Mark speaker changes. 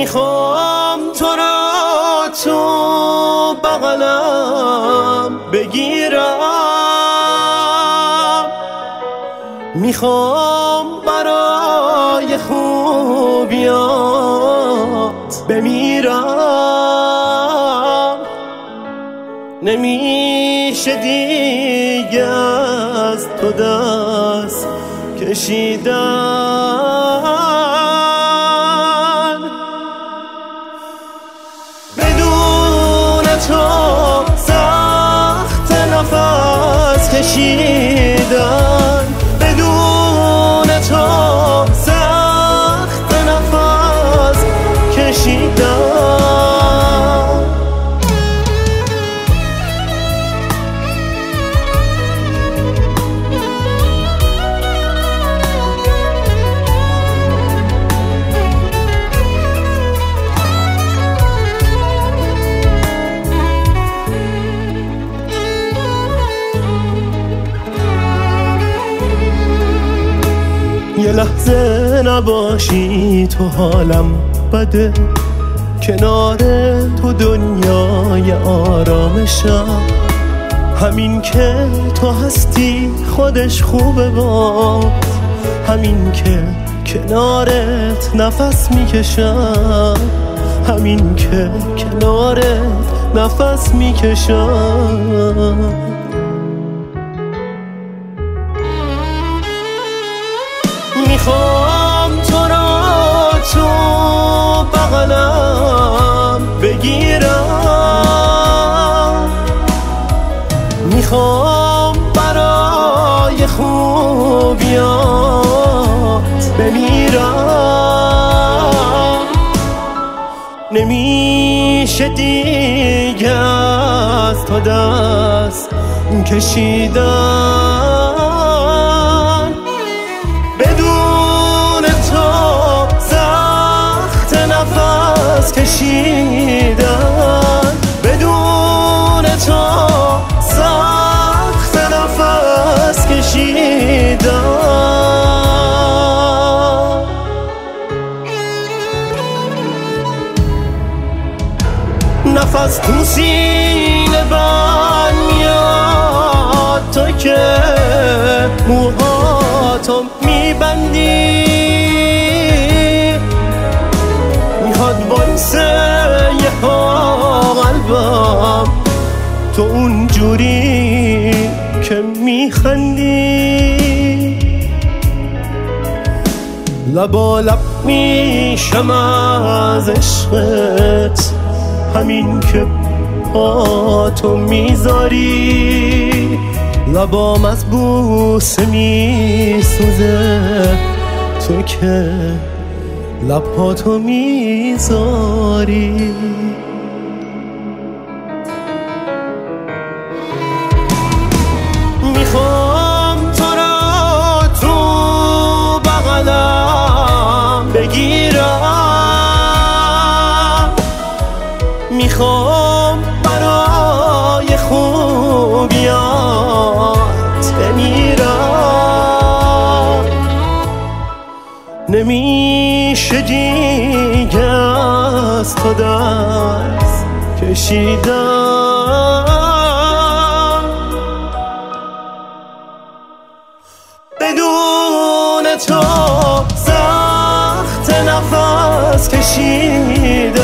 Speaker 1: میخوام تو را تو بغلم بگیرم، میخوام برای خوبیات بمیرم. نمیشه دیگه از تو دست کشیدن، بدون تو سخت نفس کشیدن، بدون تو سخت نفس کشیدن. یه لحظه نباشی تو حالم بده، کنار تو دنیای آرامشم. همین که تو هستی خودش خوبه، با همین که کنارت نفس میکشم، همین که کنارت نفس میکشم. میخوام تو را تو بغلم بگیرم، میخوام برای خوبیات بمیرم. نمیشه دیگه از تو دست کشیدن، بدون تو سخت نفس کشیدن، بدون تو سخت نفس کشیدن. نفس تو سینه بند میاد، تو که موهاتو میبندی، میخواد وایسه یه ها قلبم تو اونجوری که میخندی. لبا لب میشم از عشقت، همین که پاتو میذاری، لبام از بوسه میسوزه تو که لباتو میذاری. میخوام تو را تو بغلم بگیرم، میخوام برای خوبیات بمیرم. نمیشه دیگه از تو دست کشیدن، بدون تو سخت نفس کشیدن.